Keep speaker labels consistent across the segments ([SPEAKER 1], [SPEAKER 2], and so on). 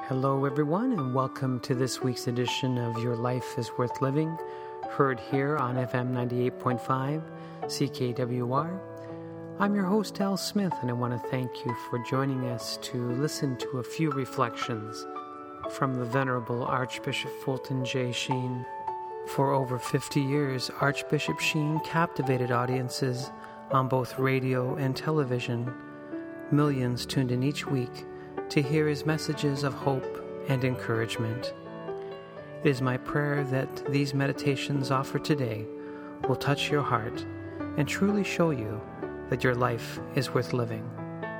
[SPEAKER 1] Hello, everyone, and welcome to this week's edition of Your Life is Worth Living, heard here on FM 98.5 CKWR. I'm your host, Al Smith, and I want to thank you for joining us to listen to a few reflections from the Venerable Archbishop Fulton J. Sheen. For over 50 years, Archbishop Sheen captivated audiences on both radio and television. Millions tuned in each week to hear his messages of hope and encouragement. It is my prayer that these meditations offered today will touch your heart and truly show you that your life is worth living.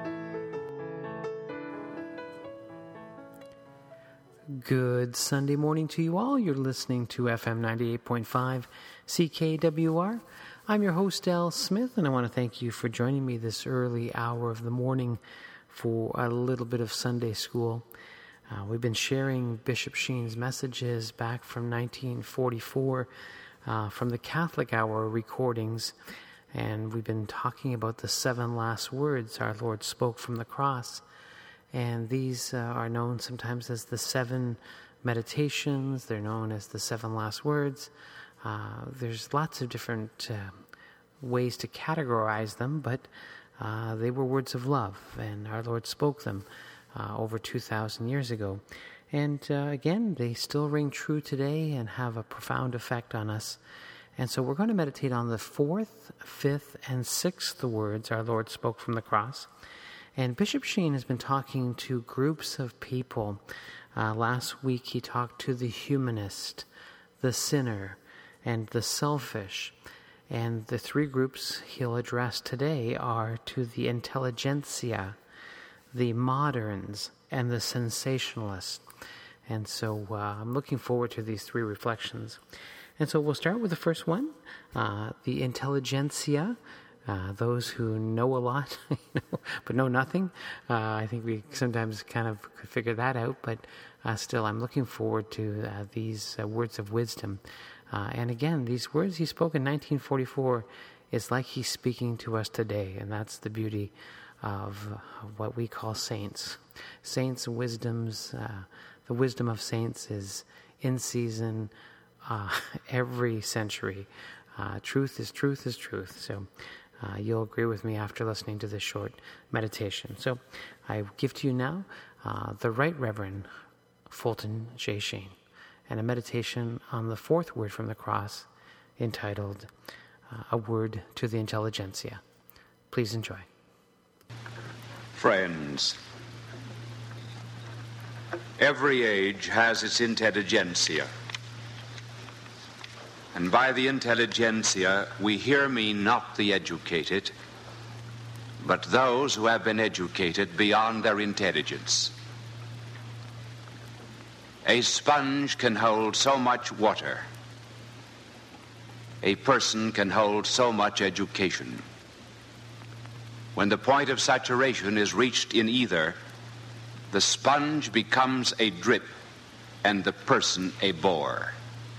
[SPEAKER 1] Good Sunday morning to you all. You're listening to FM 98.5 CKWR. I'm your host, Al Smith, and I want to thank you for joining me this early hour of the morning for a little bit of Sunday school. We've been sharing Bishop Sheen's messages back from 1944 from the Catholic Hour recordings, and we've been talking about the 7 last words our Lord spoke from the cross. And these are known sometimes as the 7 meditations. They're known as the 7 last words. There's lots of different ways to categorize them, but they were words of love, and our Lord spoke them over 2,000 years ago. And again, they still ring true today and have a profound effect on us. And so we're going to meditate on the 4th, 5th, and 6th words our Lord spoke from the cross. And Bishop Sheen has been talking to groups of people. Last week he talked to the humanist, the sinner, and the selfish. And the 3 groups he'll address today are to the intelligentsia, the moderns, and the sensationalists. And so I'm looking forward to these 3 reflections. And so we'll start with the first one, the intelligentsia, those who know a lot, but know nothing. I think we sometimes kind of could figure that out, but still I'm looking forward to these words of wisdom. And again, these words he spoke in 1944 is like he's speaking to us today, and that's the beauty of what we call saints. Saints' wisdoms, the wisdom of saints is in season every century. Truth is truth is truth. So you'll agree with me after listening to this short meditation. So I give to you now the Right Reverend Fulton J. Sheen, and a meditation on the 4th word from the cross entitled A Word to the Intelligentsia. Please enjoy.
[SPEAKER 2] Friends, every age has its intelligentsia. And by the intelligentsia, we here mean not the educated, but those who have been educated beyond their intelligence. A sponge can hold so much water. A person can hold so much education. When the point of saturation is reached in either, the sponge becomes a drip and the person a bore.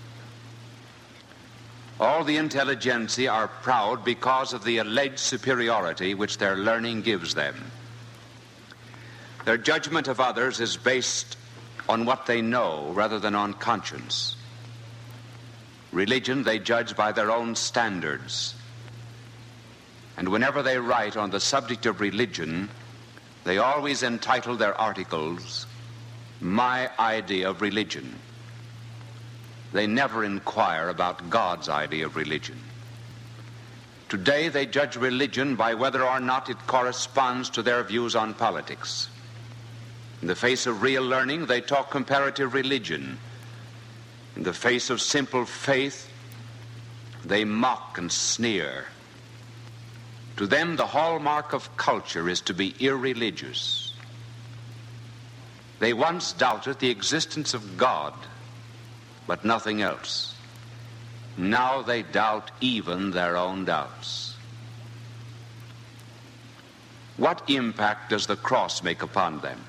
[SPEAKER 2] All the intelligentsia are proud because of the alleged superiority which their learning gives them. Their judgment of others is based on what they know rather than on conscience. Religion they judge by their own standards. And whenever they write on the subject of religion, they always entitle their articles, "My Idea of Religion." They never inquire about God's idea of religion. Today they judge religion by whether or not it corresponds to their views on politics. In the face of real learning, they talk comparative religion. In the face of simple faith, they mock and sneer. To them, the hallmark of culture is to be irreligious. They once doubted the existence of God, but nothing else. Now they doubt even their own doubts. What impact does the cross make upon them?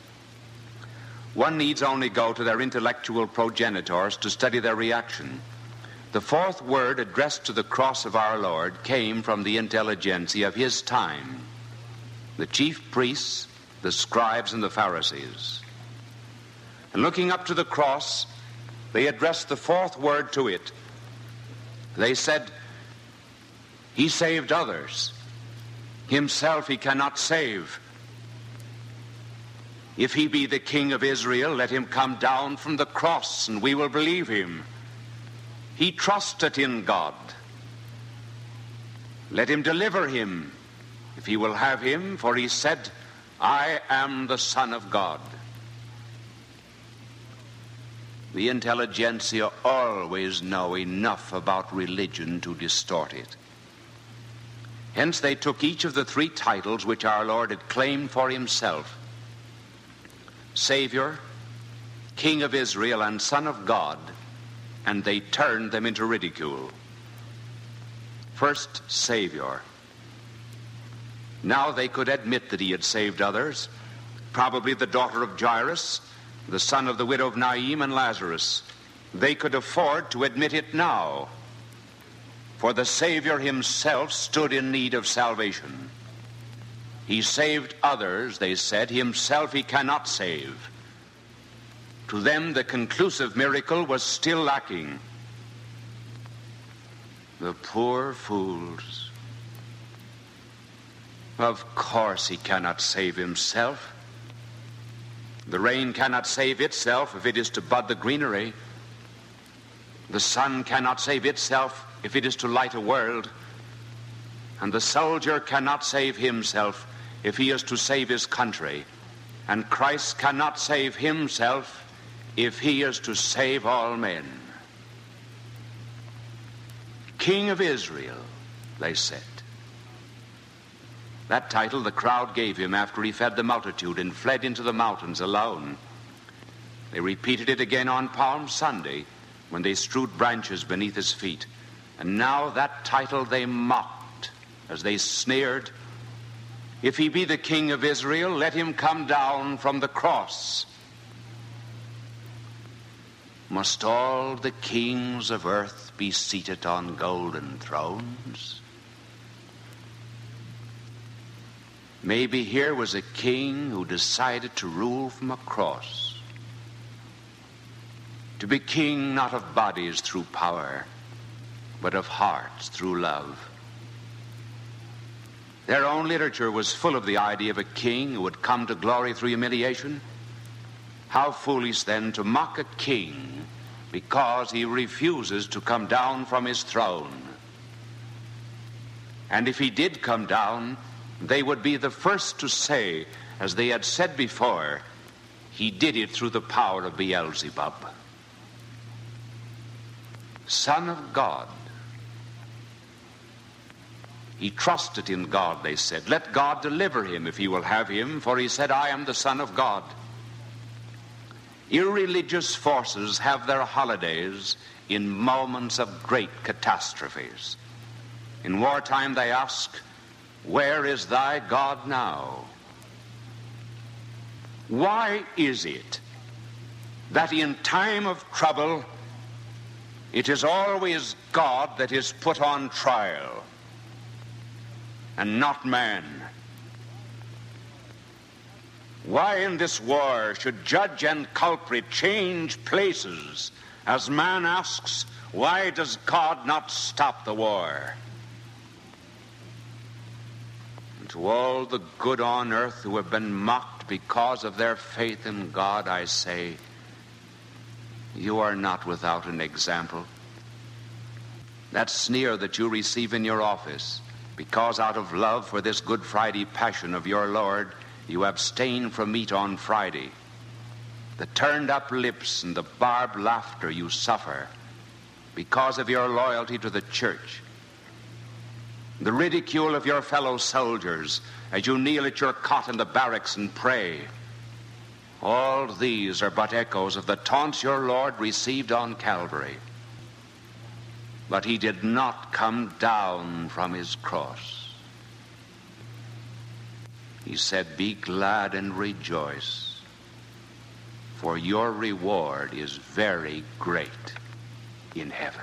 [SPEAKER 2] One needs only go to their intellectual progenitors to study their reaction. The 4th word addressed to the cross of our Lord came from the intelligentsia of his time, the chief priests, the scribes, and the Pharisees. And looking up to the cross, they addressed the fourth word to it. They said, he saved others. Himself he cannot save. If he be the King of Israel, let him come down from the cross, and we will believe him. He trusted in God. Let him deliver him, if he will have him, for he said, I am the Son of God. The intelligentsia always know enough about religion to distort it. Hence they took each of the three titles which our Lord had claimed for himself: Savior, King of Israel, and Son of God, and they turned them into ridicule. First, Savior. Now they could admit that he had saved others, probably the daughter of Jairus, the son of the widow of Naim and Lazarus. They could afford to admit it now, for the Savior himself stood in need of salvation. He saved others, they said. Himself he cannot save. To them, the conclusive miracle was still lacking. The poor fools. Of course he cannot save himself. The rain cannot save itself if it is to bud the greenery. The sun cannot save itself if it is to light a world. And the soldier cannot save himself if he is to save his country. And Christ cannot save himself if he is to save all men. King of Israel, they said. That title the crowd gave him after he fed the multitude and fled into the mountains alone. They repeated it again on Palm Sunday when they strewed branches beneath his feet. And now that title they mocked as they sneered, if he be the King of Israel, let him come down from the cross. Must all the kings of earth be seated on golden thrones? Maybe here was a king who decided to rule from a cross, to be king not of bodies through power, but of hearts through love. Their own literature was full of the idea of a king who would come to glory through humiliation. How foolish then to mock a king because he refuses to come down from his throne. And if he did come down, they would be the first to say, as they had said before, he did it through the power of Beelzebub. Son of God. He trusted in God, they said. Let God deliver him if he will have him, for he said, I am the Son of God. Irreligious forces have their holidays in moments of great catastrophes. In wartime they ask, where is thy God now? Why is it that in time of trouble it is always God that is put on trial and not man? Why in this war should judge and culprit change places as man asks, why does God not stop the war? And to all the good on earth who have been mocked because of their faith in God, I say, you are not without an example. That sneer that you receive in your office, because out of love for this Good Friday passion of your Lord, you abstain from meat on Friday. The turned up lips and the barbed laughter you suffer because of your loyalty to the church. The ridicule of your fellow soldiers as you kneel at your cot in the barracks and pray. All these are but echoes of the taunts your Lord received on Calvary. But he did not come down from his cross. He said, be glad and rejoice, for your reward is very great in heaven.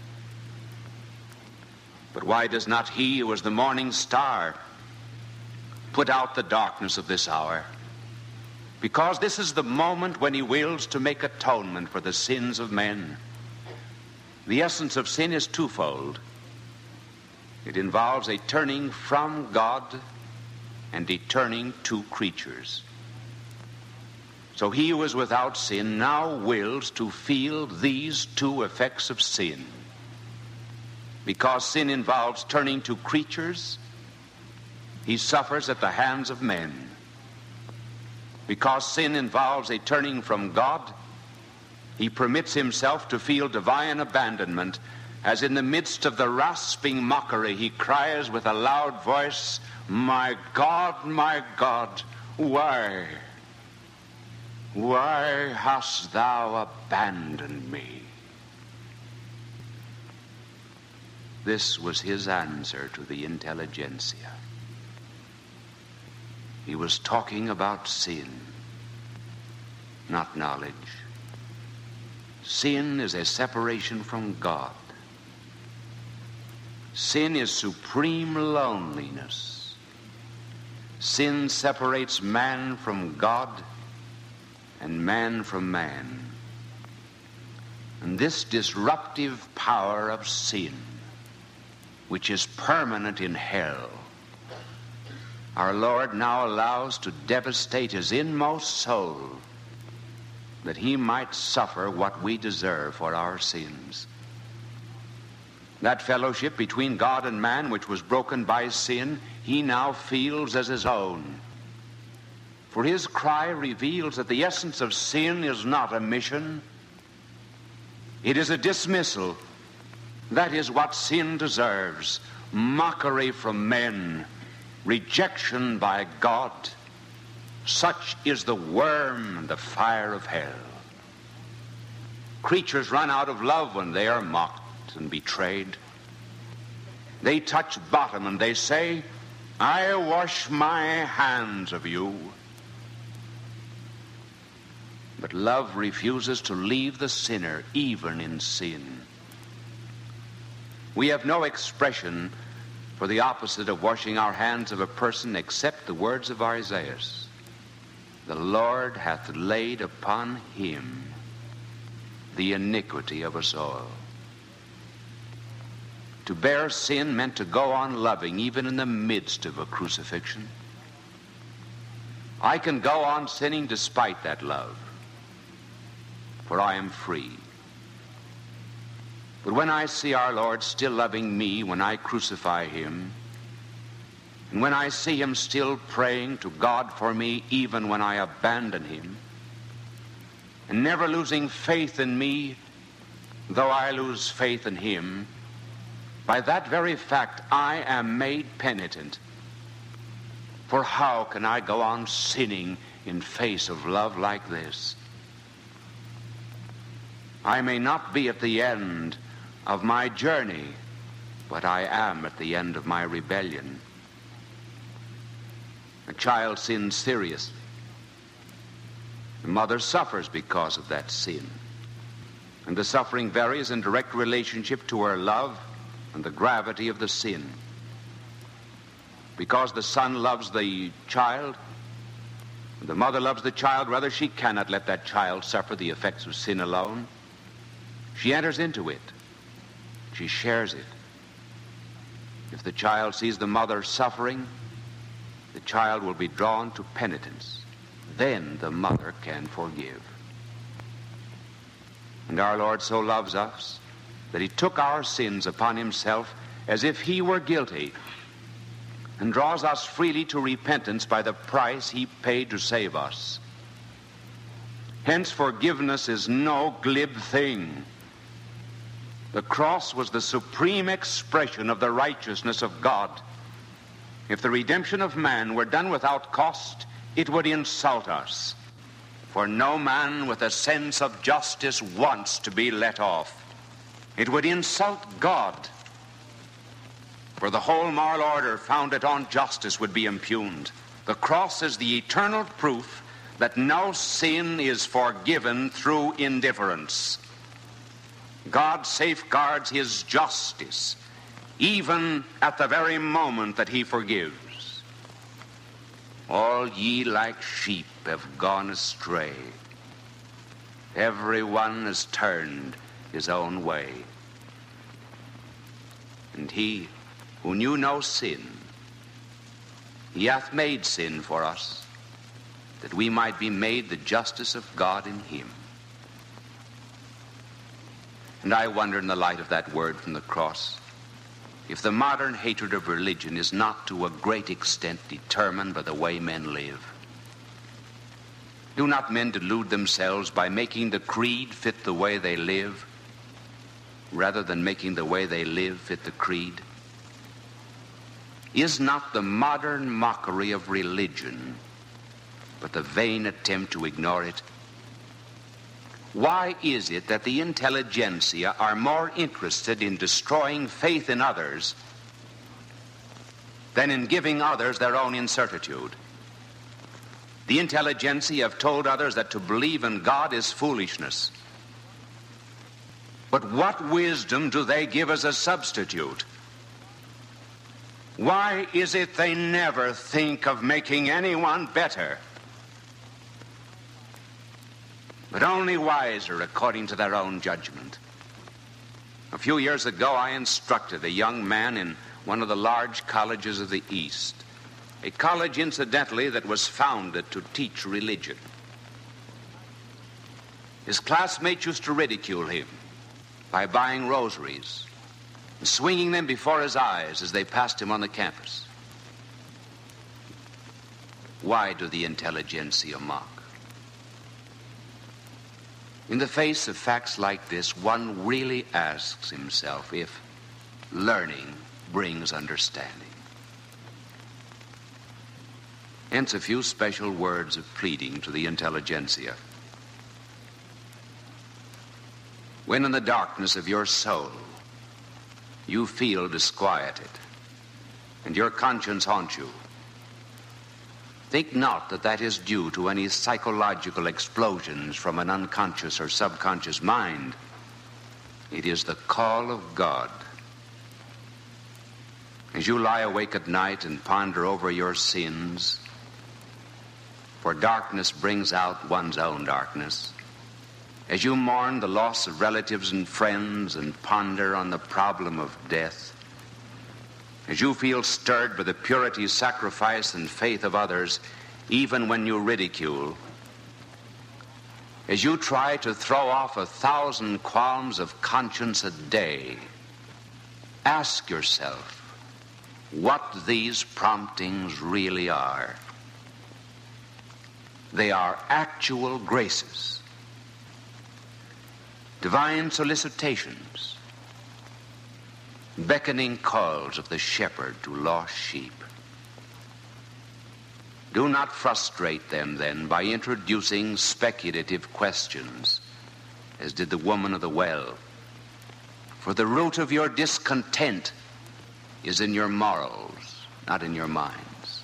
[SPEAKER 2] But why does not he who is the morning star put out the darkness of this hour? Because this is the moment when he wills to make atonement for the sins of men. The essence of sin is twofold. It involves a turning from God and a turning to creatures. So he who is without sin now wills to feel these two effects of sin. Because sin involves turning to creatures, he suffers at the hands of men. Because sin involves a turning from God, he permits himself to feel divine abandonment, as in the midst of the rasping mockery he cries with a loud voice, my God, why hast thou abandoned me?" This was his answer to the intelligentsia. He was talking about sin, not knowledge. Sin is a separation from God. Sin is supreme loneliness. Sin separates man from God and man from man. And this disruptive power of sin, which is permanent in hell, our Lord now allows to devastate his inmost soul, that he might suffer what we deserve for our sins. That fellowship between God and man, which was broken by sin, he now feels as his own. For his cry reveals that the essence of sin is not a mission. It is a dismissal. That is what sin deserves: mockery from men, rejection by God. Such is the worm and the fire of hell. Creatures run out of love when they are mocked and betrayed. They touch bottom and they say, "I wash my hands of you." But love refuses to leave the sinner even in sin. We have no expression for the opposite of washing our hands of a person except the words of Isaiah. "The Lord hath laid upon him the iniquity of us all." To bear sin meant to go on loving even in the midst of a crucifixion. I can go on sinning despite that love, for I am free. But when I see our Lord still loving me when I crucify him, and when I see him still praying to God for me even when I abandon him, and never losing faith in me though I lose faith in him, by that very fact I am made penitent. For how can I go on sinning in face of love like this? I may not be at the end of my journey, but I am at the end of my rebellion. A child sins seriously. The mother suffers because of that sin. And the suffering varies in direct relationship to her love and the gravity of the sin. Because the son loves the child, and the mother loves the child, rather, she cannot let that child suffer the effects of sin alone. She enters into it. She shares it. If the child sees the mother suffering, the child will be drawn to penitence. Then the mother can forgive. And our Lord so loves us that he took our sins upon himself as if he were guilty, and draws us freely to repentance by the price he paid to save us. Hence, forgiveness is no glib thing. The cross was the supreme expression of the righteousness of God. If the redemption of man were done without cost, it would insult us. For no man with a sense of justice wants to be let off. It would insult God. For the whole moral order founded on justice would be impugned. The cross is the eternal proof that no sin is forgiven through indifference. God safeguards his justice even at the very moment that he forgives. All ye like sheep have gone astray. Every one has turned his own way. And he who knew no sin, he hath made sin for us, that we might be made the justice of God in him. And I wonder, in the light of that word from the cross, if the modern hatred of religion is not to a great extent determined by the way men live. Do not men delude themselves by making the creed fit the way they live, rather than making the way they live fit the creed? Is not the modern mockery of religion but the vain attempt to ignore it? Why is it that the intelligentsia are more interested in destroying faith in others than in giving others their own incertitude? The intelligentsia have told others that to believe in God is foolishness. But what wisdom do they give as a substitute? Why is it they never think of making anyone better, but only wiser according to their own judgment? A few years ago, I instructed a young man in one of the large colleges of the East, a college, incidentally, that was founded to teach religion. His classmates used to ridicule him by buying rosaries and swinging them before his eyes as they passed him on the campus. Why do the intelligentsia mock? In the face of facts like this, one really asks himself if learning brings understanding. Hence a few special words of pleading to the intelligentsia. When in the darkness of your soul you feel disquieted and your conscience haunts you, think not that that is due to any psychological explosions from an unconscious or subconscious mind. It is the call of God. As you lie awake at night and ponder over your sins, for darkness brings out one's own darkness, as you mourn the loss of relatives and friends and ponder on the problem of death, as you feel stirred by the purity, sacrifice, and faith of others, even when you ridicule, as you try to throw off 1,000 qualms of conscience a day, ask yourself what these promptings really are. They are actual graces, divine solicitations, beckoning calls of the shepherd to lost sheep. Do not frustrate them, then, by introducing speculative questions, as did the woman of the well. For the root of your discontent is in your morals, not in your minds.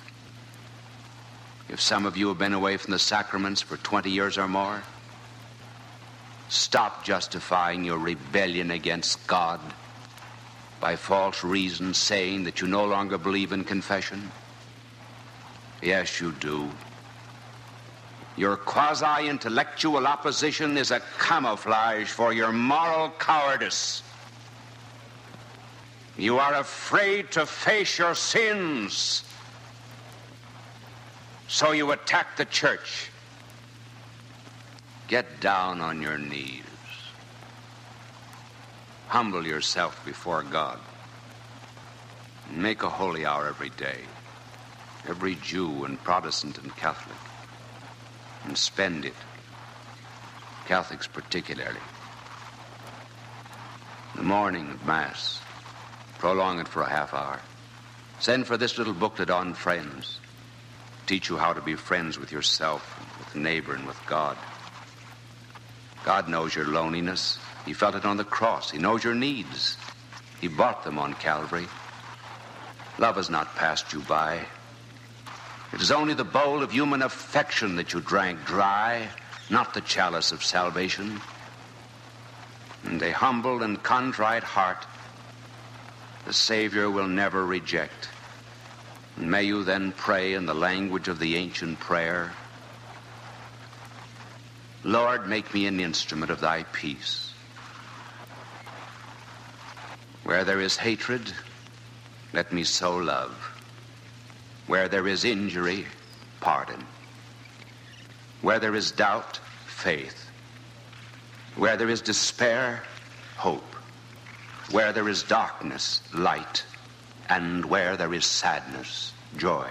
[SPEAKER 2] If some of you have been away from the sacraments for 20 years or more, stop justifying your rebellion against God by false reasons, saying that you no longer believe in confession. Yes, you do. Your quasi-intellectual opposition is a camouflage for your moral cowardice. You are afraid to face your sins, so you attack the church. Get down on your knees. Humble yourself before God. Make a holy hour every day, every Jew and Protestant and Catholic, and spend it, Catholics particularly. In the morning of Mass, prolong it for a half hour. Send for this little booklet on friends. Teach you how to be friends with yourself, with the neighbor, and with God. God knows your loneliness. He felt it on the cross. He knows your needs. He bought them on Calvary. Love has not passed you by. It is only the bowl of human affection that you drank dry, not the chalice of salvation. And a humble and contrite heart the Savior will never reject. May you then pray in the language of the ancient prayer. Lord, make me an instrument of thy peace. Where there is hatred, let me sow love. Where there is injury, pardon. Where there is doubt, faith. Where there is despair, hope. Where there is darkness, light. And where there is sadness, joy.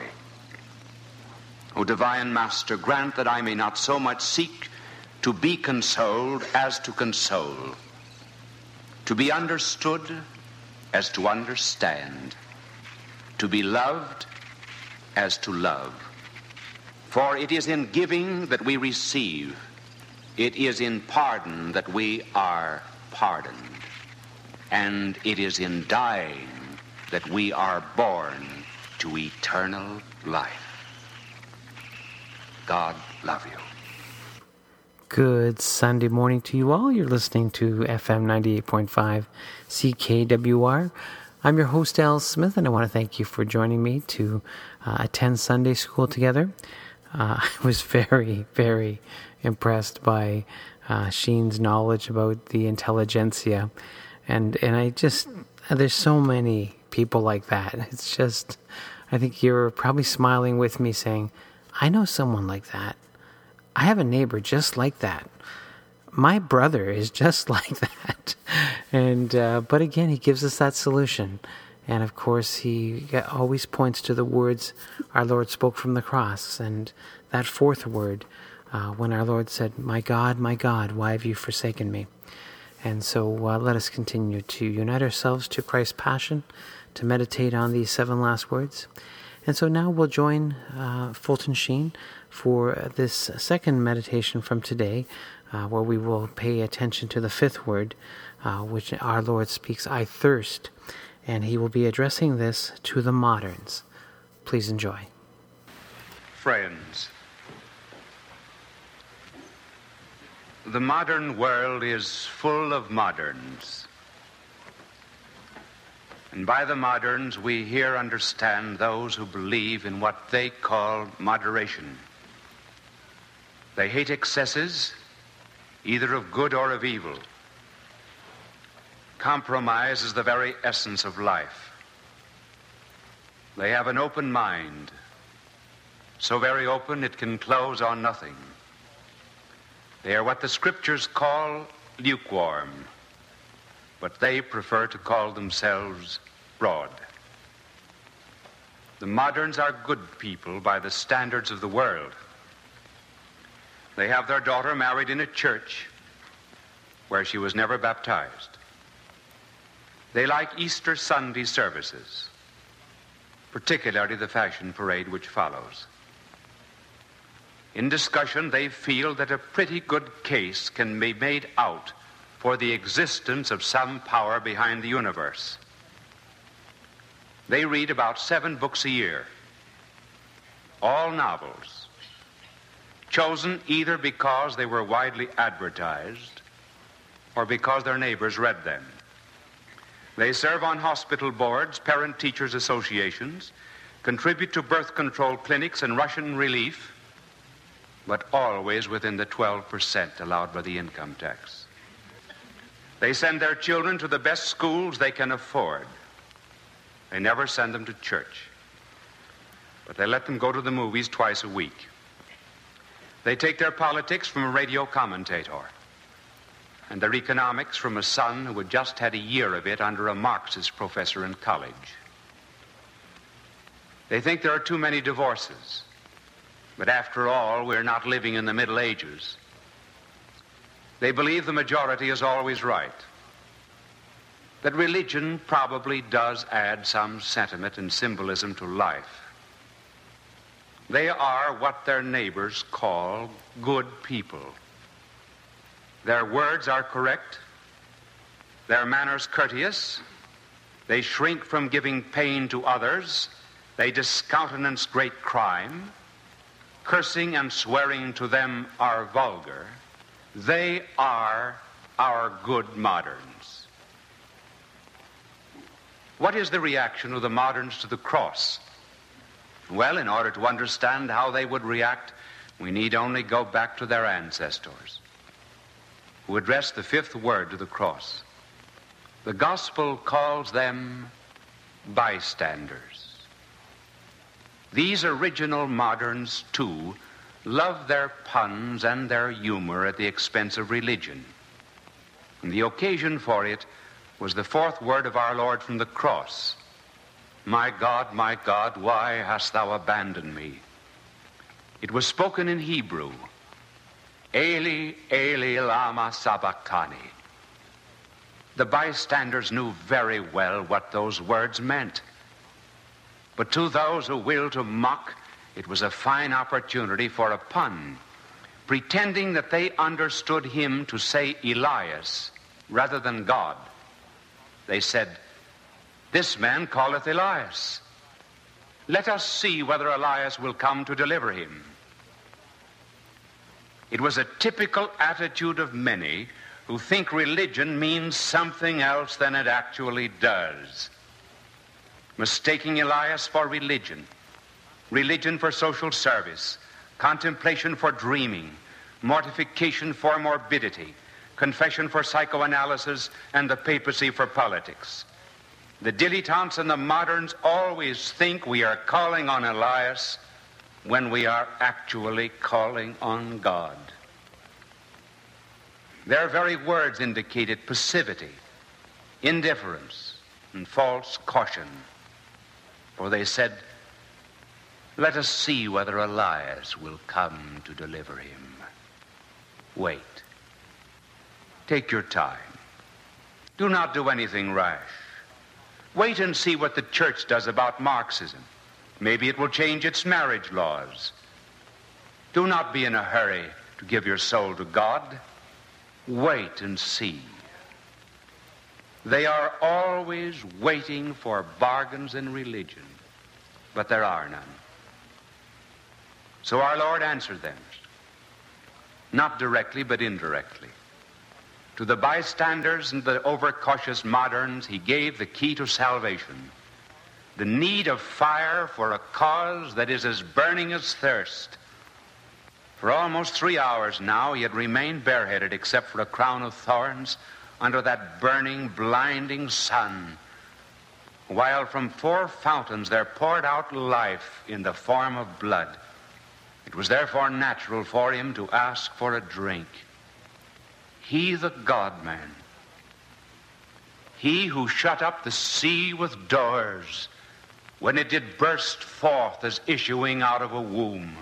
[SPEAKER 2] O divine Master, grant that I may not so much seek to be consoled as to console, to be understood as to understand, to be loved as to love. For it is in giving that we receive, it is in pardon that we are pardoned, and it is in dying that we are born to eternal life. God love you.
[SPEAKER 1] Good Sunday morning to you all. You're listening to FM 98.5 CKWR. I'm your host, Al Smith, and I want to thank you for joining me to attend Sunday school together. I was very, very impressed by Sheen's knowledge about the intelligentsia. And I just, there's so many people like that. It's just, I think you're probably smiling with me saying, I know someone like that. I have a neighbor just like that. My brother is just like that. And but again, he gives us that solution. And of course, he always points to the words our Lord spoke from the cross. And that fourth word, when our Lord said, my God, why have you forsaken me? And so let us continue to unite ourselves to Christ's passion, to meditate on these 7 last words. And so now we'll join Fulton Sheen for this second meditation from today, where we will pay attention to the 5th word, which our Lord speaks, I thirst. And he will be addressing this to the moderns. Please enjoy.
[SPEAKER 2] Friends, the modern world is full of moderns. And by the moderns, we here understand those who believe in what they call moderation. They hate excesses, either of good or of evil. Compromise is the very essence of life. They have an open mind, so very open it can close on nothing. They are what the scriptures call lukewarm, but they prefer to call themselves broad. The moderns are good people by the standards of the world. They have their daughter married in a church where she was never baptized. They like Easter Sunday services, particularly the fashion parade which follows. In discussion, they feel that a pretty good case can be made out for the existence of some power behind the universe. They read about 7 books a year, all novels, chosen either because they were widely advertised or because their neighbors read them. They serve on hospital boards, parent-teachers associations, contribute to birth control clinics and Russian relief, but always within the 12% allowed by the income tax. They send their children to the best schools they can afford. They never send them to church, but they let them go to the movies twice a week. They take their politics from a radio commentator and their economics from a son who had just had a year of it under a Marxist professor in college. They think there are too many divorces, but after all, we're not living in the Middle Ages. They believe the majority is always right, that religion probably does add some sentiment and symbolism to life. They are what their neighbors call good people. Their words are correct, their manners courteous, they shrink from giving pain to others, they discountenance great crime, cursing and swearing to them are vulgar. They are our good moderns. What is the reaction of the moderns to the cross? Well, in order to understand how they would react, we need only go back to their ancestors, who addressed the fifth word to the cross. The gospel calls them bystanders. These original moderns, too, love their puns and their humor at the expense of religion. And the occasion for it was the fourth word of our Lord from the cross. My God, why hast thou abandoned me? It was spoken in Hebrew. Eli, Eli, lama sabachthani. The bystanders knew very well what those words meant. But to those who will to mock, it was a fine opportunity for a pun, pretending that they understood him to say Elias rather than God. They said, this man calleth Elias. Let us see whether Elias will come to deliver him. It was a typical attitude of many who think religion means something else than it actually does. Mistaking Elias for religion, religion for social service, contemplation for dreaming, mortification for morbidity, confession for psychoanalysis, and the papacy for politics. The dilettantes and the moderns always think we are calling on Elias when we are actually calling on God. Their very words indicated passivity, indifference, and false caution. For they said, let us see whether Elias will come to deliver him. Wait. Take your time. Do not do anything rash. Wait and see what the church does about Marxism. Maybe it will change its marriage laws. Do not be in a hurry to give your soul to God. Wait and see. They are always waiting for bargains in religion, but there are none. So our Lord answered them, not directly but indirectly. To the bystanders and the overcautious moderns, he gave the key to salvation, the need of fire for a cause that is as burning as thirst. For almost 3 hours now, he had remained bareheaded except for a crown of thorns under that burning, blinding sun, while from 4 fountains there poured out life in the form of blood. It was therefore natural for him to ask for a drink. He, the God-man, he who shut up the sea with doors when it did burst forth as issuing out of a womb.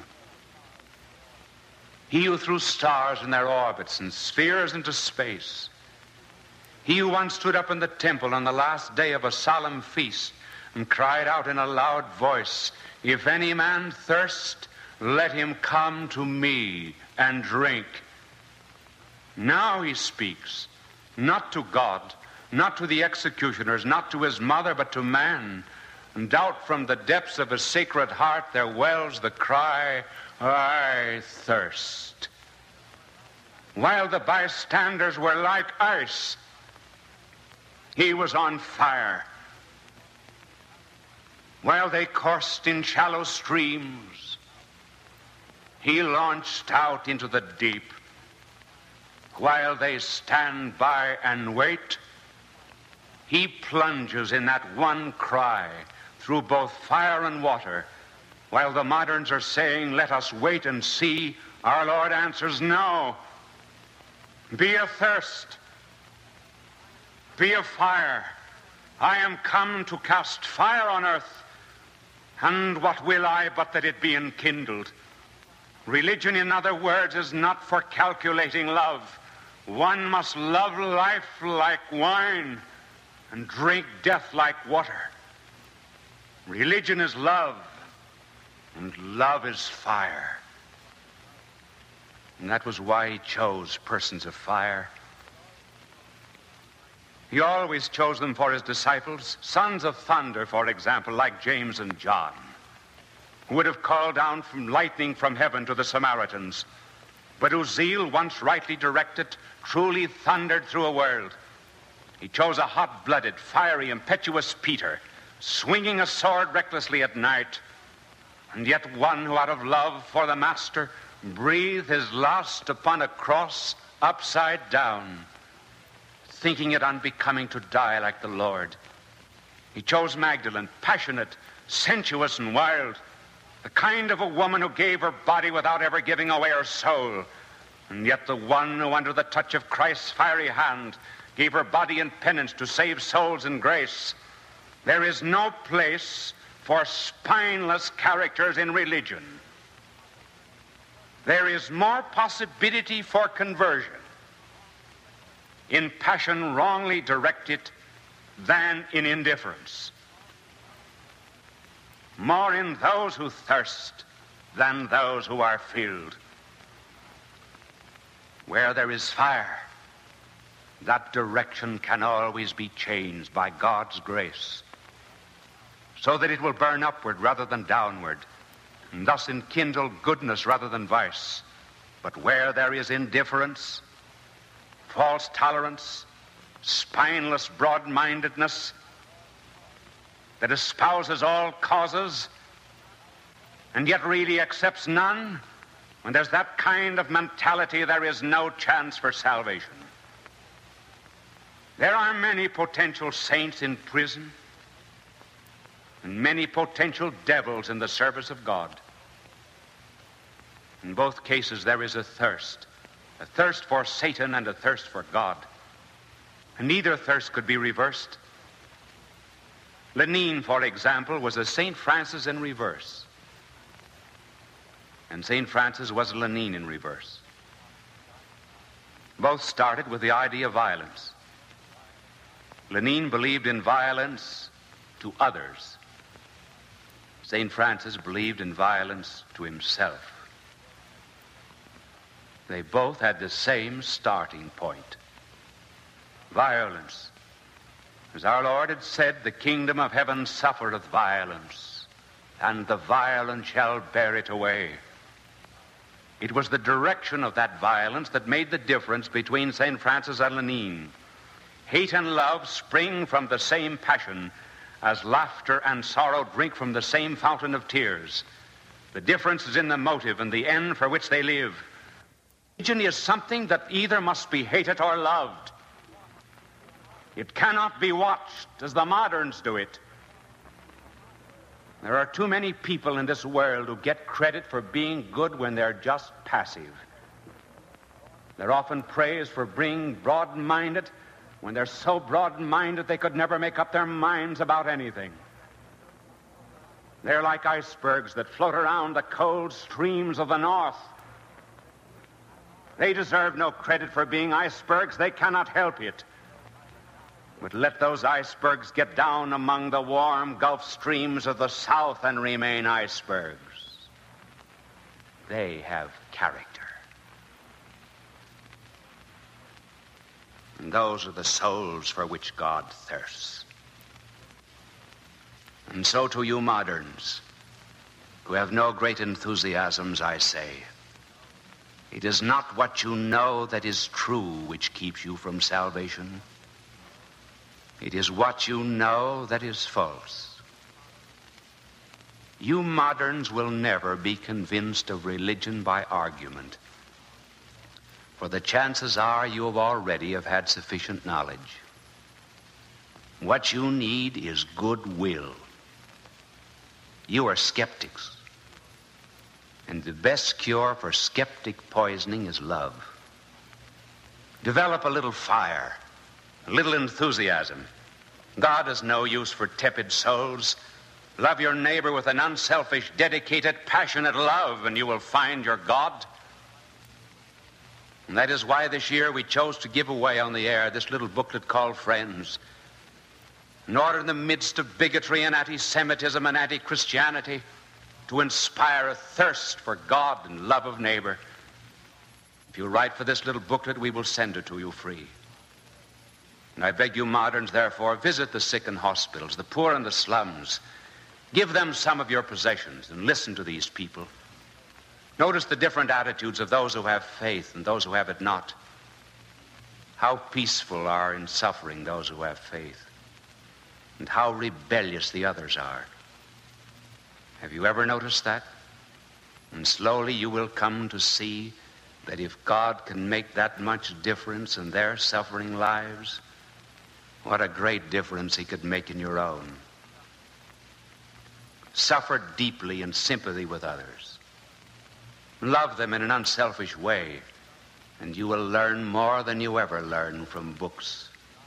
[SPEAKER 2] He who threw stars in their orbits and spheres into space. He who once stood up in the temple on the last day of a solemn feast and cried out in a loud voice, if any man thirst, let him come to me and drink. Now he speaks, not to God, not to the executioners, not to his mother, but to man. And out from the depths of his sacred heart there wells the cry, I thirst. While the bystanders were like ice, he was on fire. While they coursed in shallow streams, he launched out into the deep. While they stand by and wait, he plunges in that one cry through both fire and water. While the moderns are saying, let us wait and see, our Lord answers, no. Be athirst. Be afire. I am come to cast fire on earth. And what will I but that it be enkindled? Religion, in other words, is not for calculating love. One must love life like wine and drink death like water. Religion is love, and love is fire. And that was why he chose persons of fire. He always chose them for his disciples, sons of thunder, for example, like James and John, who would have called down from lightning from heaven to the Samaritans, but whose zeal, once rightly directed, truly thundered through a world. He chose a hot-blooded, fiery, impetuous Peter, swinging a sword recklessly at night, and yet one who out of love for the Master breathed his last upon a cross upside down, thinking it unbecoming to die like the Lord. He chose Magdalene, passionate, sensuous, and wild, the kind of a woman who gave her body without ever giving away her soul, and yet the one who under the touch of Christ's fiery hand gave her body in penance to save souls in grace. There is no place for spineless characters in religion. There is more possibility for conversion in passion wrongly directed than in indifference. More in those who thirst than those who are filled. Where there is fire, that direction can always be changed by God's grace, so that it will burn upward rather than downward, and thus enkindle goodness rather than vice. But where there is indifference, false tolerance, spineless broad-mindedness that espouses all causes and yet really accepts none, when there's that kind of mentality, there is no chance for salvation. There are many potential saints in prison and many potential devils in the service of God. In both cases, there is a thirst for Satan and a thirst for God. And neither thirst could be reversed. Lenine, for example, was a St. Francis in reverse. And St. Francis was a Lenine in reverse. Both started with the idea of violence. Lenine believed in violence to others. St. Francis believed in violence to himself. They both had the same starting point. Violence. As our Lord had said, the kingdom of heaven suffereth violence, and the violent shall bear it away. It was the direction of that violence that made the difference between St. Francis and Lenine. Hate and love spring from the same passion, as laughter and sorrow drink from the same fountain of tears. The difference is in the motive and the end for which they live. Religion is something that either must be hated or loved. It cannot be watched as the moderns do it. There are too many people in this world who get credit for being good when they're just passive. They're often praised for being broad-minded when they're so broad-minded they could never make up their minds about anything. They're like icebergs that float around the cold streams of the north. They deserve no credit for being icebergs. They cannot help it. But let those icebergs get down among the warm Gulf streams of the south and remain icebergs. They have character. And those are the souls for which God thirsts. And so to you moderns, who have no great enthusiasms, I say, it is not what you know that is true which keeps you from salvation. It is what you know that is false. You moderns will never be convinced of religion by argument, for the chances are you have already had sufficient knowledge. What you need is goodwill. You are skeptics, and the best cure for skeptic poisoning is love. Develop a little fire, a little enthusiasm. God has no use for tepid souls. Love your neighbor with an unselfish, dedicated, passionate love, and you will find your God. And that is why this year we chose to give away on the air this little booklet called Friends. In order, in the midst of bigotry and anti-Semitism and anti-Christianity, to inspire a thirst for God and love of neighbor. If you write for this little booklet, we will send it to you free. And I beg you moderns, therefore, visit the sick in hospitals, the poor in the slums. Give them some of your possessions and listen to these people. Notice the different attitudes of those who have faith and those who have it not. How peaceful are in suffering those who have faith, and how rebellious the others are. Have you ever noticed that? And slowly you will come to see that if God can make that much difference in their suffering lives, what a great difference he could make in your own. Suffer deeply in sympathy with others. Love them in an unselfish way, and you will learn more than you ever learn from books.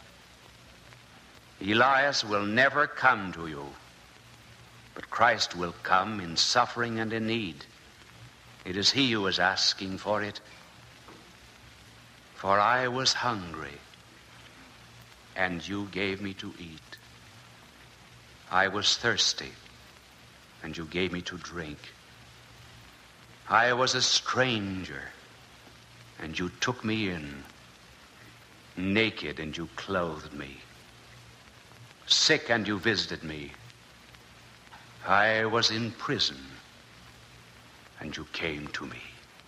[SPEAKER 2] Elias will never come to you, but Christ will come in suffering and in need. It is he who is asking for it. For I was hungry, and you gave me to eat. I was thirsty, and you gave me to drink. I was a stranger, and you took me in. Naked, and you clothed me. Sick, and you visited me. I was in prison, and you came to me.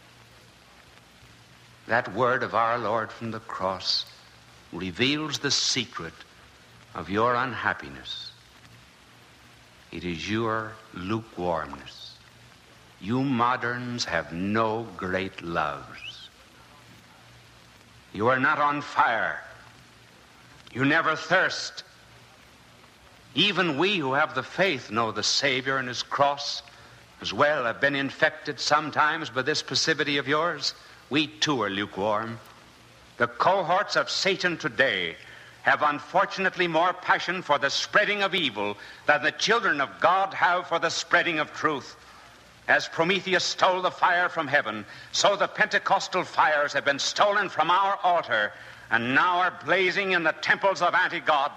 [SPEAKER 2] That word of our Lord from the cross reveals the secret of your unhappiness. It is your lukewarmness. You moderns have no great loves. You are not on fire. You never thirst. Even we who have the faith know the Savior and his cross as well, have been infected sometimes by this passivity of yours. We too are lukewarm. The cohorts of Satan today have unfortunately more passion for the spreading of evil than the children of God have for the spreading of truth. As Prometheus stole the fire from heaven, so the Pentecostal fires have been stolen from our altar and now are blazing in the temples of anti-God.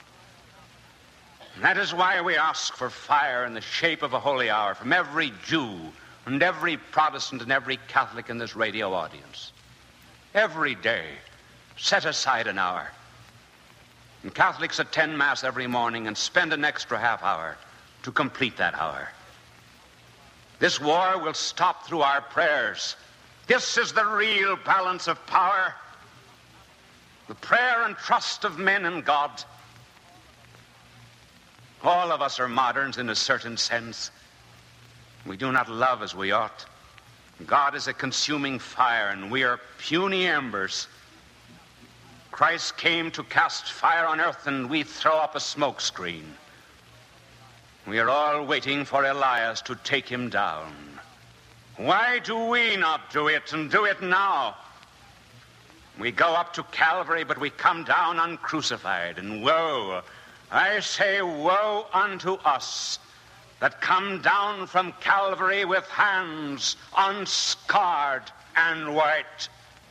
[SPEAKER 2] That is why we ask for fire in the shape of a holy hour from every Jew and every Protestant and every Catholic in this radio audience. Every day, set aside an hour. And Catholics attend Mass every morning and spend an extra half hour to complete that hour. This war will stop through our prayers. This is the real balance of power. The prayer and trust of men in God. All of us are moderns in a certain sense. We do not love as we ought. God is a consuming fire, and we are puny embers. Christ came to cast fire on earth, and we throw up a smoke screen. We are all waiting for Elias to take him down. Why do we not do it, and do it now? We go up to Calvary, but we come down uncrucified, and woe, I say woe unto us that come down from Calvary with hands unscarred and white.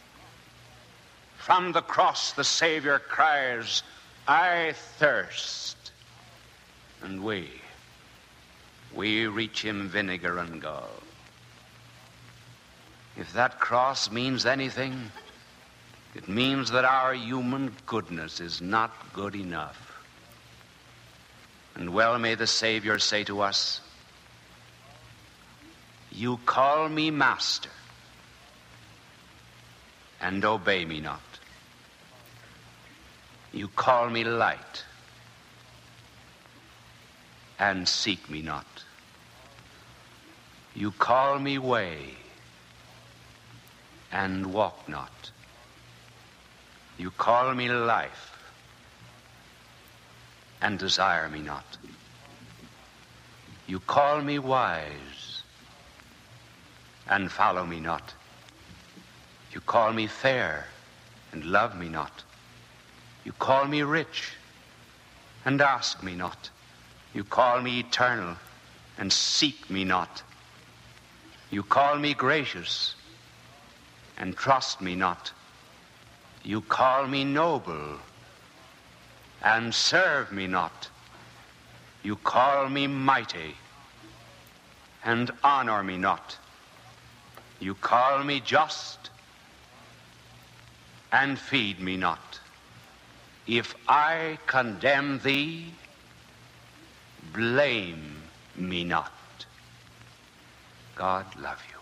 [SPEAKER 2] From the cross the Savior cries, I thirst. And we reach him vinegar and gall. If that cross means anything, it means that our human goodness is not good enough. And well may the Savior say to us, you call me Master, and obey me not. You call me light, and seek me not. You call me way, and walk not. You call me life, and desire me not. You call me wise, and follow me not. You call me fair, and love me not. You call me rich, and ask me not. You call me eternal, and seek me not. You call me gracious, and trust me not. You call me noble, and serve me not. You call me mighty, and honor me not. You call me just, and feed me not. If I condemn thee, blame me not. God love you.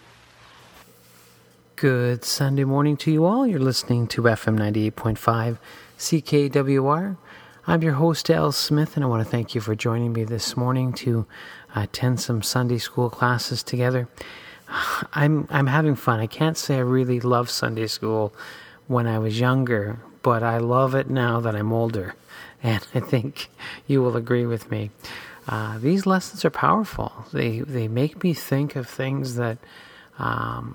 [SPEAKER 1] Good Sunday morning to you all. You're listening to FM 98.5 CKWR. I'm your host, Al Smith, and I want to thank you for joining me this morning to attend some Sunday school classes together. I'm having fun. I can't say I really love Sunday school when I was younger, but I love it now that I'm older, and I think you will agree with me. These lessons are powerful. They make me think of things that, how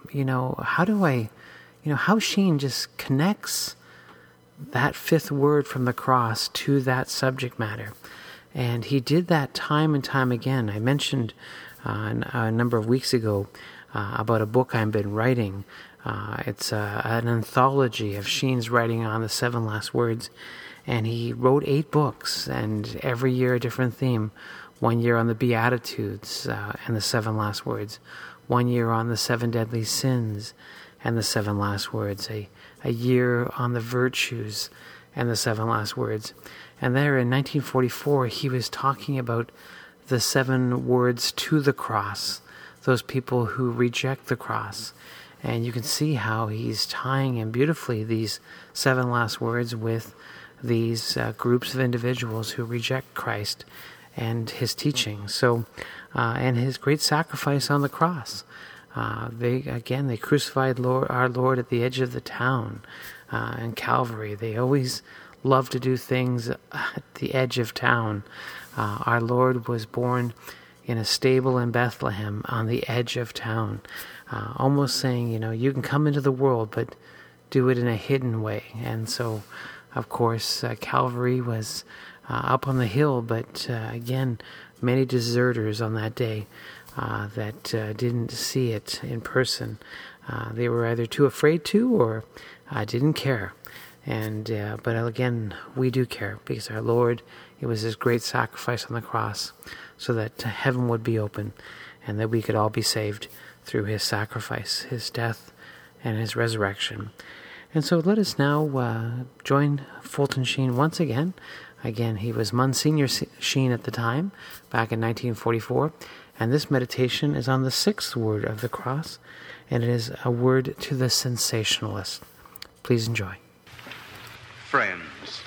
[SPEAKER 1] Sheen just connects that fifth word from the cross to that subject matter. And he did that time and time again. I mentioned a number of weeks ago about a book I've been writing. It's an anthology of Sheen's writing on the 7 last words. And he wrote 8 books, and every year a different theme. 1 year on the Beatitudes and the 7 last words. 1 year on the 7 deadly sins and the 7 last words. A year on the virtues and the 7 last words. And there in 1944, he was talking about the 7 words to the cross, those people who reject the cross. And you can see how he's tying in beautifully these 7 last words with these groups of individuals who reject Christ and his teaching. So, and his great sacrifice on the cross. They crucified our Lord at the edge of the town in Calvary. They always love to do things at the edge of town. Our Lord was born in a stable in Bethlehem on the edge of town, almost saying, you can come into the world, but do it in a hidden way. And so, of course, Calvary was up on the hill, but again, many deserters on that day that didn't see it in person. They were either too afraid to or didn't care. But again, we do care because our Lord, it was his great sacrifice on the cross so that heaven would be open and that we could all be saved through his sacrifice, his death, and his resurrection. And so let us now join Fulton Sheen once again. Again, he was Monsignor Sheen at the time, back in 1944. And this meditation is on the 6th word of the cross, and it is a word to the sensationalist. Please enjoy.
[SPEAKER 2] Friends,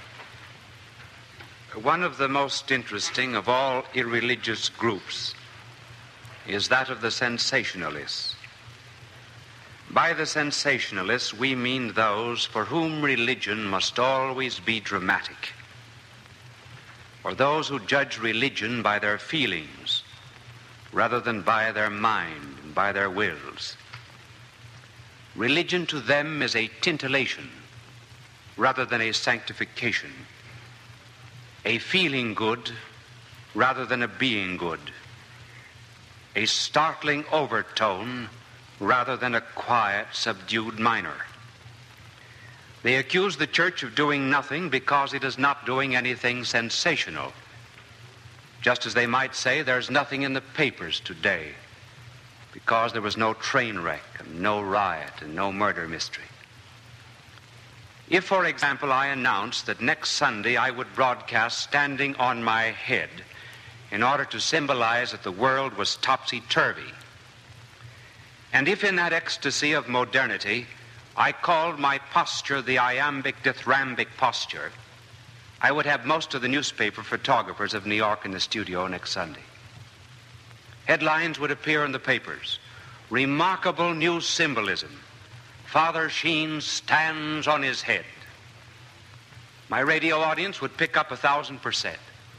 [SPEAKER 2] one of the most interesting of all irreligious groups is that of the sensationalists. By the sensationalists, we mean those for whom religion must always be dramatic, or those who judge religion by their feelings rather than by their mind and by their wills. Religion to them is a titillation rather than a sanctification, a feeling good rather than a being good, a startling overtone rather than a quiet, subdued minor. They accuse the church of doing nothing because it is not doing anything sensational, just as they might say there's nothing in the papers today because there was no train wreck and no riot and no murder mystery. If, for example, I announced that next Sunday I would broadcast Standing on My Head in order to symbolize that the world was topsy-turvy, and if in that ecstasy of modernity I called my posture the iambic dithyrambic posture, I would have most of the newspaper photographers of New York in the studio next Sunday. Headlines would appear in the papers. Remarkable new symbolism. Father Sheen stands on his head. My radio audience would pick up 1,000%.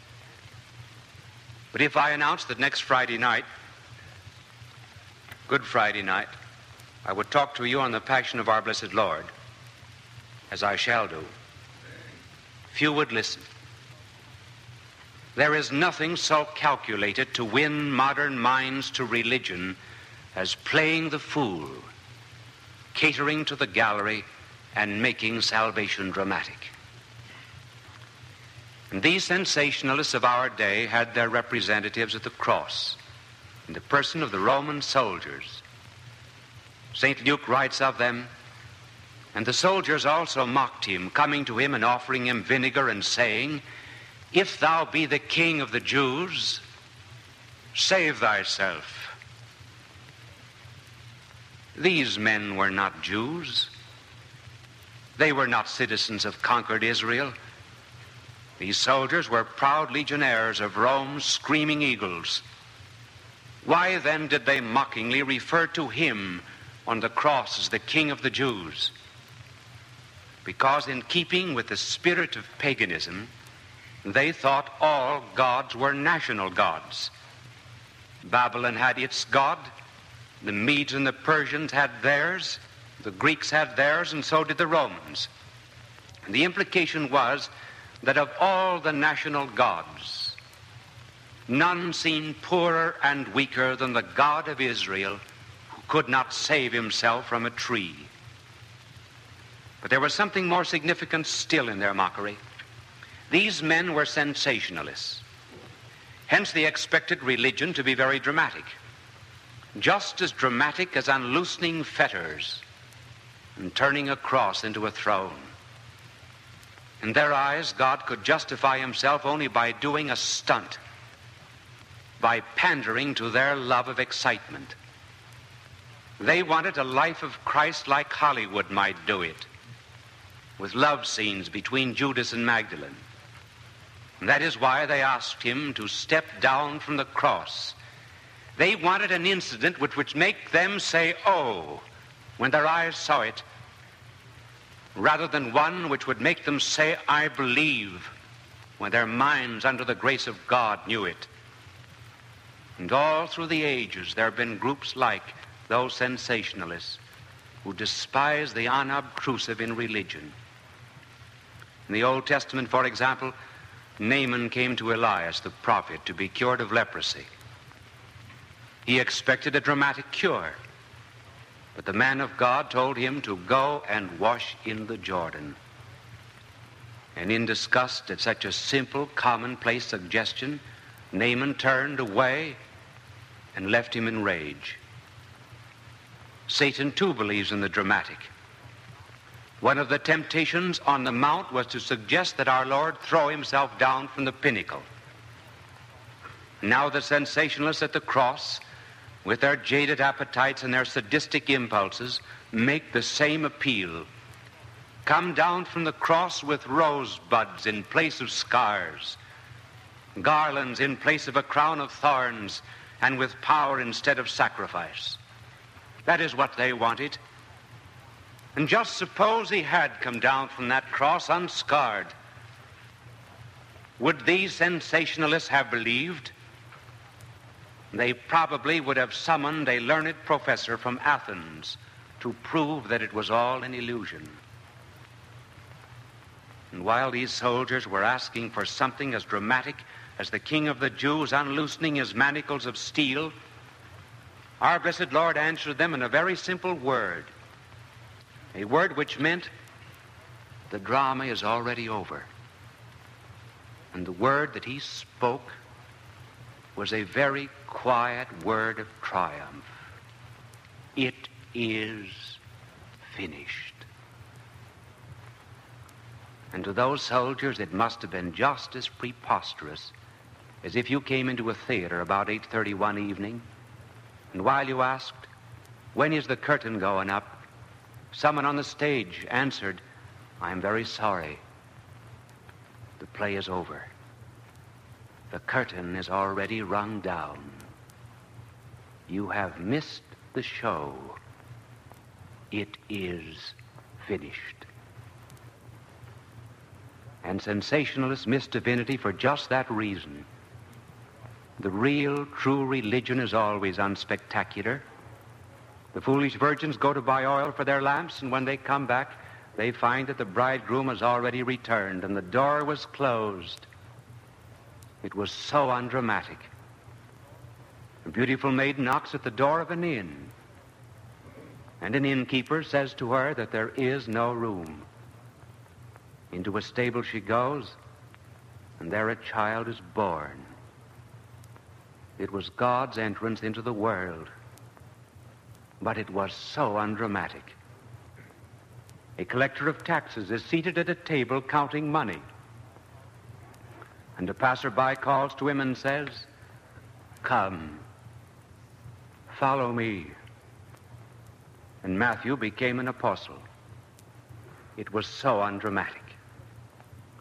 [SPEAKER 2] But if I announced that next Friday night, Good Friday night, I would talk to you on the passion of our blessed Lord, as I shall do, few would listen. There is nothing so calculated to win modern minds to religion as playing the fool, catering to the gallery, and making salvation dramatic. And these sensationalists of our day had their representatives at the cross in the person of the Roman soldiers. St. Luke writes of them, and the soldiers also mocked him, coming to him and offering him vinegar and saying, "If thou be the king of the Jews, save thyself." These men were not Jews. They were not citizens of conquered Israel. These soldiers were proud legionnaires of Rome's screaming eagles. Why then did they mockingly refer to him on the cross as the King of the Jews? Because in keeping with the spirit of paganism, they thought all gods were national gods. Babylon had its god, the Medes and the Persians had theirs, the Greeks had theirs, and so did the Romans. And the implication was that of all the national gods, none seemed poorer and weaker than the God of Israel, who could not save himself from a tree. But there was something more significant still in their mockery. These men were sensationalists. Hence they expected religion to be very dramatic, just as dramatic as unloosening fetters and turning a cross into a throne. In their eyes, God could justify himself only by doing a stunt, by pandering to their love of excitement. They wanted a life of Christ like Hollywood might do it, with love scenes between Judas and Magdalene. And that is why they asked him to step down from the cross. They wanted an incident which would make them say, "Oh," when their eyes saw it, rather than one which would make them say, "I believe," when their minds under the grace of God knew it. And all through the ages there have been groups like those sensationalists who despise the unobtrusive in religion. In the Old Testament, for example, Naaman came to Elias, the prophet, to be cured of leprosy. He expected a dramatic cure, but the man of God told him to go and wash in the Jordan. And in disgust at such a simple, commonplace suggestion, Naaman turned away and left him in rage. Satan, too, believes in the dramatic. One of the temptations on the Mount was to suggest that our Lord throw himself down from the pinnacle. Now the sensationalists at the cross, with their jaded appetites and their sadistic impulses, make the same appeal. Come down from the cross with rosebuds in place of scars, garlands in place of a crown of thorns, and with power instead of sacrifice. That is what they wanted. And just suppose he had come down from that cross unscarred. Would these sensationalists have believed? They probably would have summoned a learned professor from Athens to prove that it was all an illusion. And while these soldiers were asking for something as dramatic as the King of the Jews unloosening his manacles of steel, our blessed Lord answered them in a very simple word, a word which meant the drama is already over. And the word that he spoke was a very quiet word of triumph. It is finished. And to those soldiers it must have been just as preposterous as if you came into a theater about 8:30 one evening, and while you asked, "When is the curtain going up?" someone on the stage answered, "I'm very sorry. The play is over. The curtain is already rung down. You have missed the show. It is finished." And sensationalists miss divinity for just that reason. The real, true religion is always unspectacular. The foolish virgins go to buy oil for their lamps, and when they come back, they find that the bridegroom has already returned and the door was closed. It was so undramatic. A beautiful maiden knocks at the door of an inn, and an innkeeper says to her that there is no room. Into a stable she goes, and there a child is born. It was God's entrance into the world, but it was so undramatic. A collector of taxes is seated at a table counting money, and a passerby calls to him and says, "Come, follow me." And Matthew became an apostle. It was so undramatic.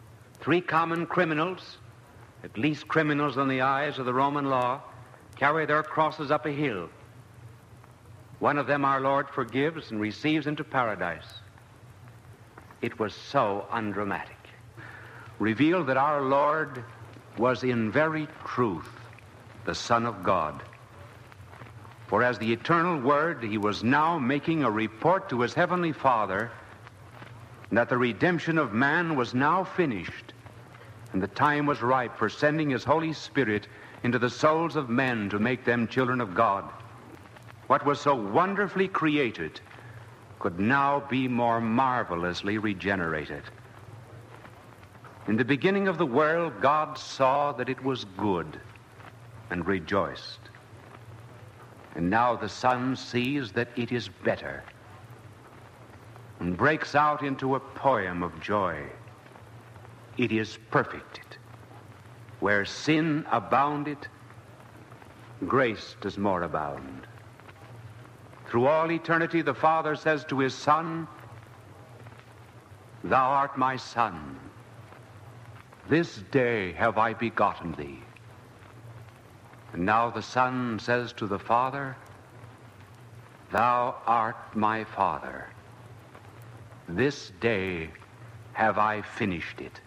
[SPEAKER 2] 3 common criminals, at least criminals in the eyes of the Roman law, carry their crosses up a hill. One of them our Lord forgives and receives into paradise. It was so undramatic. Revealed that our Lord was in very truth the Son of God. For as the eternal Word, he was now making a report to his heavenly Father that the redemption of man was now finished, and the time was ripe for sending his Holy Spirit into the souls of men to make them children of God. What was so wonderfully created could now be more marvelously regenerated. In the beginning of the world, God saw that it was good and rejoiced. And now the Son sees that it is better and breaks out into a poem of joy. It is perfected. Where sin abounded, grace does more abound. Through all eternity, the Father says to his Son, "Thou art my Son. This day have I begotten thee." And now the Son says to the Father, "Thou art my Father. This day have I finished it."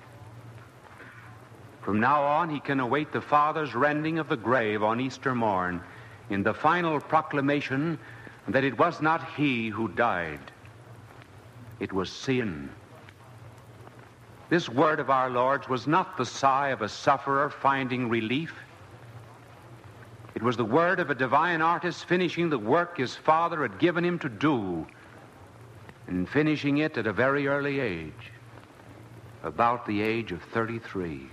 [SPEAKER 2] From now on, he can await the Father's rending of the grave on Easter morn in the final proclamation that it was not he who died. It was sin. This word of our Lord's was not the sigh of a sufferer finding relief. It was the word of a divine artist finishing the work his Father had given him to do, and finishing it at a very early age, about the age of 33.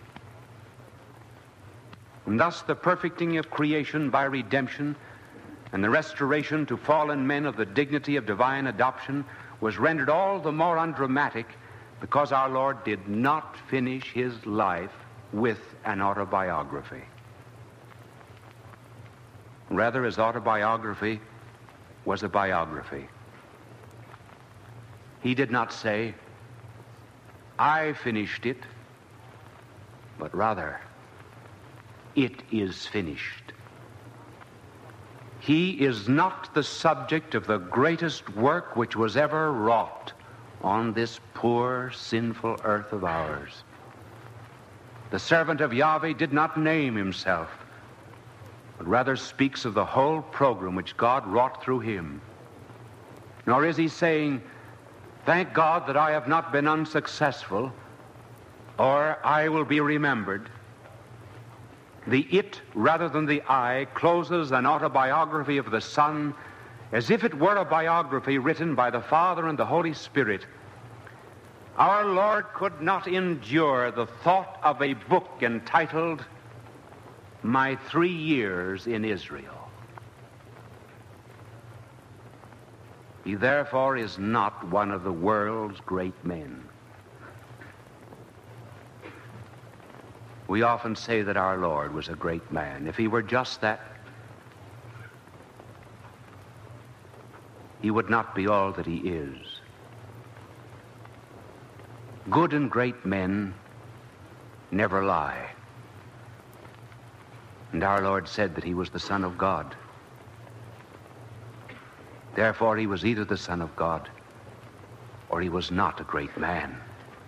[SPEAKER 2] And thus the perfecting of creation by redemption and the restoration to fallen men of the dignity of divine adoption was rendered all the more undramatic because our Lord did not finish his life with an autobiography. Rather, his autobiography was a biography. He did not say, "I finished it," but rather, "It is finished." He is not the subject of the greatest work which was ever wrought on this poor, sinful earth of ours. The servant of Yahweh did not name himself, but rather speaks of the whole program which God wrought through him. Nor is he saying, "Thank God that I have not been unsuccessful," or "I will be remembered." The "it" rather than the "I" closes an autobiography of the Son as if it were a biography written by the Father and the Holy Spirit. Our Lord could not endure the thought of a book entitled "My 3 Years in Israel." He therefore is not one of the world's great men. We often say that our Lord was a great man. If he were just that, he would not be all that he is. Good and great men never lie. And our Lord said that he was the Son of God. Therefore, he was either the Son of God or he was not a great man.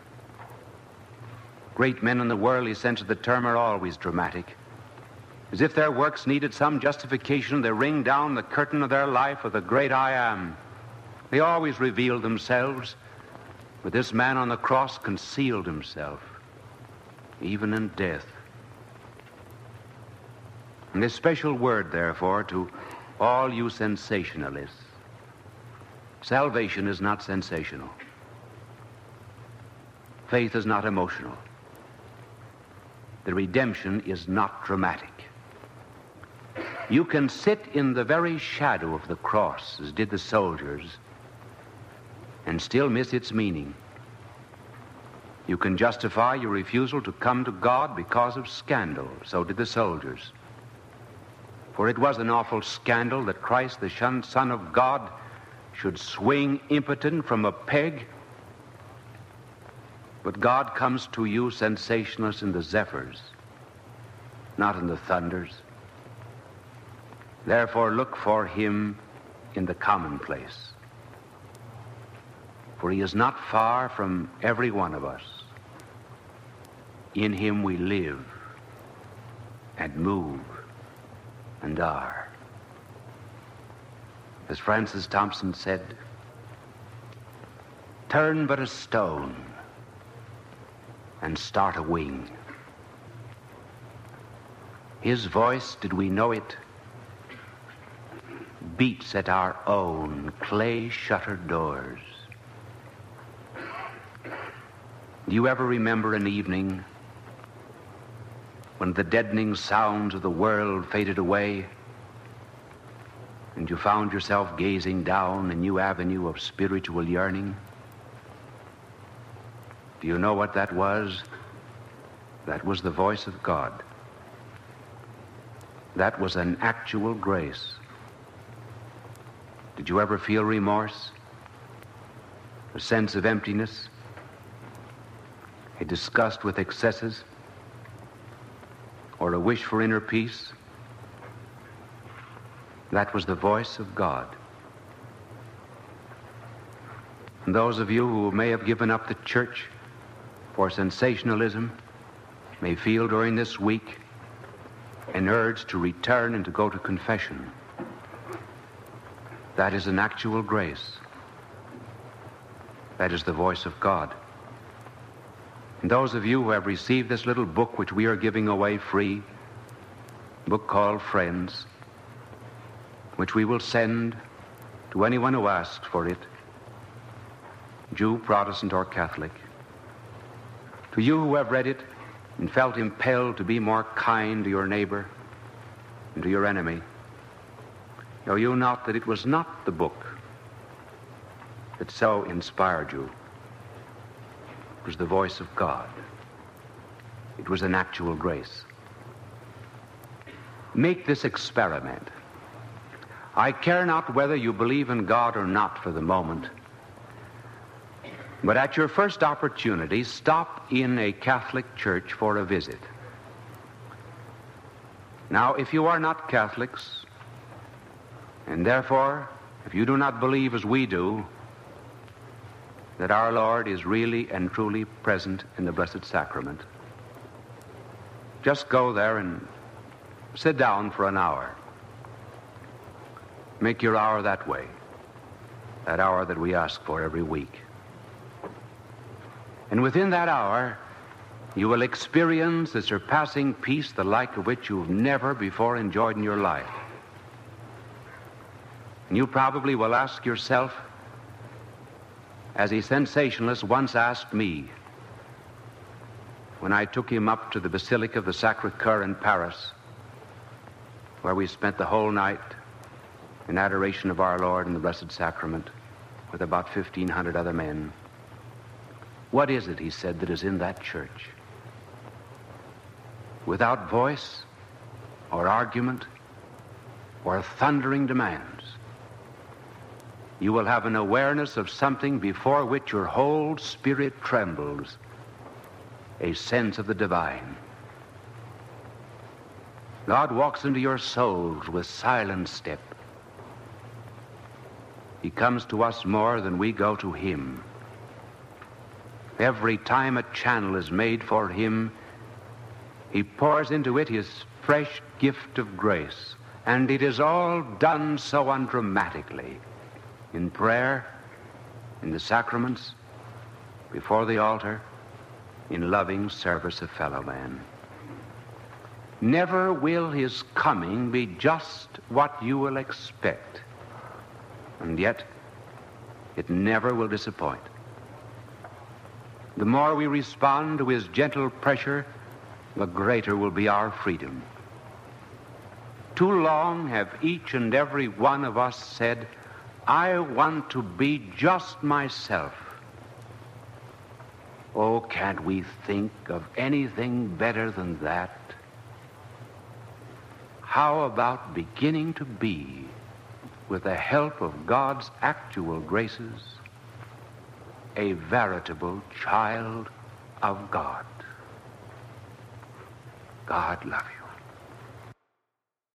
[SPEAKER 2] Great men in the worldly sense of the term are always dramatic. As if their works needed some justification, they ring down the curtain of their life with the great I am. They always revealed themselves, but this man on the cross concealed himself, even in death. And this special word, therefore, to all you sensationalists: salvation is not sensational. Faith is not emotional. The redemption is not dramatic. You can sit in the very shadow of the cross, as did the soldiers, and still miss its meaning. You can justify your refusal to come to God because of scandal. So did the soldiers. For it was an awful scandal that Christ, the Son of God, should swing impotent from a peg. But God comes to you, sensationalists, in the zephyrs, not in the thunders. Therefore, look for him in the commonplace. For he is not far from every one of us. In him we live and move and are. As Francis Thompson said, turn but a stone and start a wing. His voice, did we know it, beats at our own clay-shuttered doors. Do you ever remember an evening when the deadening sounds of the world faded away and you found yourself gazing down a new avenue of spiritual yearning? Do you know what that was? That was the voice of God. That was an actual grace. Did you ever feel remorse? A sense of emptiness? A disgust with excesses? Or a wish for inner peace? That was the voice of God. And those of you who may have given up the church for sensationalism may feel during this week an urge to return and to go to confession. That is an actual grace. That is the voice of God. And those of you who have received this little book which we are giving away free, a book called Friends, which we will send to anyone who asks for it, Jew, Protestant, or Catholic. To you who have read it and felt impelled to be more kind to your neighbor and to your enemy, know you not that it was not the book that so inspired you? It was the voice of God. It was an actual grace. Make this experiment. I care not whether you believe in God or not for the moment, but at your first opportunity, stop in a Catholic church for a visit. Now, if you are not Catholics, and therefore, if you do not believe as we do, that our Lord is really and truly present in the Blessed Sacrament, just go there and sit down for an hour. Make your hour that way, that hour that we ask for every week. And within that hour, you will experience a surpassing peace, the like of which you've never before enjoyed in your life. And you probably will ask yourself, as a sensationalist once asked me when I took him up to the Basilica of the Sacré-Cœur in Paris, where we spent the whole night in adoration of our Lord in the Blessed Sacrament with about 1,500 other men. What is it, he said, that is in that church? Without voice or argument or thundering demands, you will have an awareness of something before which your whole spirit trembles, a sense of the divine. God walks into your souls with silent step. He comes to us more than we go to him. Every time a channel is made for him, he pours into it his fresh gift of grace. And it is all done so undramatically. In prayer, in the sacraments, before the altar, in loving service of fellow man. Never will his coming be just what you will expect. And yet, it never will disappoint. The more we respond to his gentle pressure, the greater will be our freedom. Too long have each and every one of us said, I want to be just myself. Oh, can't we think of anything better than that? How about beginning to be, with the help of God's actual graces, a veritable child of God. God love you.